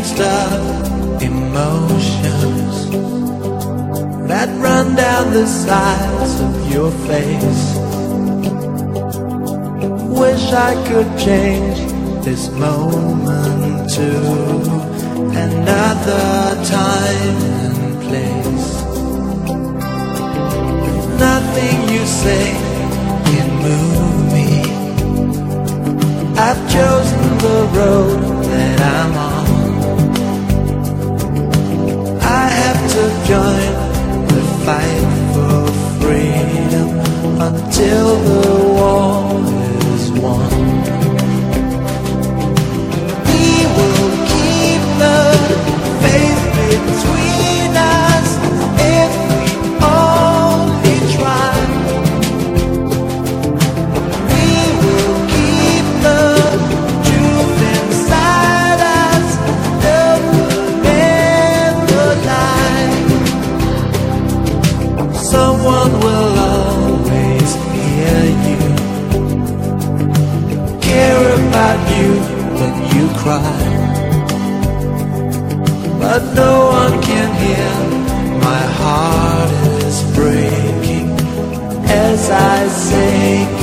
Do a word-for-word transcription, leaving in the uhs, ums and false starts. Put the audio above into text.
mixed up emotions that run down the sides of your face. Wish I could change this moment to another time and place. Nothing you say can move me. I've chosen the road that I'm on. I have to join the fight for freedom until the war is won. We will keep the faith between us if we only try. We will keep the truth inside us, never, never lie. Someone will always hear you, care about you when you cry. But no one can hear, my heart is breaking as I say